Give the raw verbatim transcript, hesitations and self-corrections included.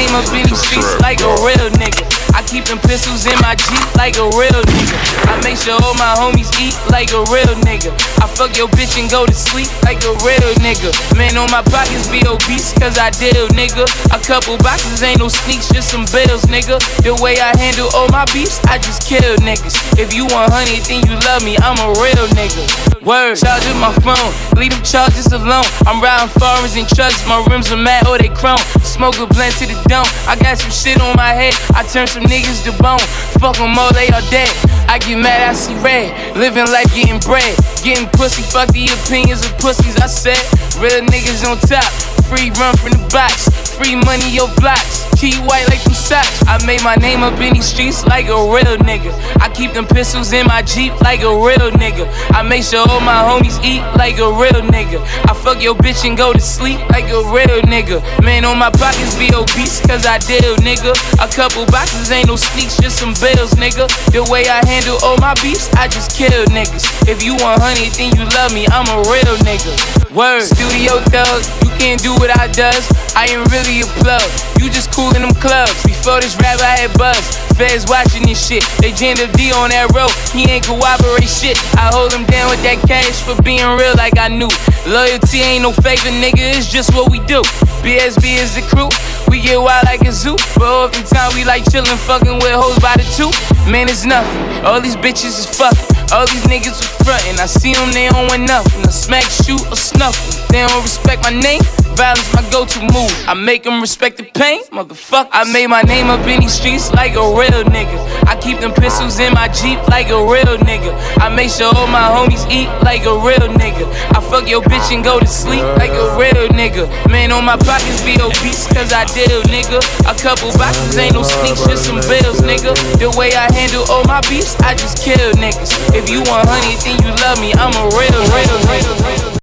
name up in these streets like a real nigga. I keep them pistols in my Jeep like a real nigga. I make sure all my homies eat like a real nigga. I fuck your bitch and go to sleep like a real nigga. Man, on my pockets be obese cause I deal, nigga. A couple boxes ain't no sneaks, just some bills, nigga. The way I handle all my beefs, I just kill niggas. If you want honey, then you love me, I'm a real nigga. Word, charging my phone, leave them charges alone. I'm riding foreigns and trucks, my rims are mad, oh they chrome. Smoke a blend to the dome, I got some shit on my head. I turn some niggas to bone, fuck them all, they all dead. I get mad, I see red, living life getting bread. Getting pussy, fuck the opinions of pussies, I said. Real niggas on top, free run from the box. Free money, your blocks, key white like them socks. I made my name up in these streets like a real nigga. I keep them pistols in my Jeep like a real nigga. I make sure all my homies eat like a real nigga. I fuck your bitch and go to sleep like a real nigga. Man, on my pockets be obese cause I deal, nigga. A couple boxes ain't no sneaks, just some bills, nigga. The way I handle all my beefs, I just kill niggas. If you want honey, then you love me, I'm a real nigga. Word, studio thug, you can't do what I does. I ain't really a plug, you just cool in them clubs. Before this rap I had buzz, feds watching this shit. They jammed up D on that road, he ain't cooperate shit. I hold him down with that cash for being real like I knew. Loyalty ain't no favor, nigga, it's just what we do. B S B is the crew, we get wild like a zoo. But oftentimes we like chillin', fucking with hoes by the two. Man, it's nothing, all these bitches is fucking. All these niggas are frontin', I see them, they don't want nothing. I smack, shoot, or snuffle. They don't respect my name, violence my go-to move. I make them respect the pain, motherfucker. I made my name up in these streets like a real nigga. I keep them pistols in my Jeep like a real nigga. I make sure all my homies eat like a real nigga. I fuck your bitch and go to sleep like a real nigga. Man, on my pockets be obese cause I deal, nigga. A couple boxes ain't no sneaks, just some bills, nigga. The way I handle all my beefs, I just kill niggas. If you want honey, then you love me, I'm a real, real, real, real.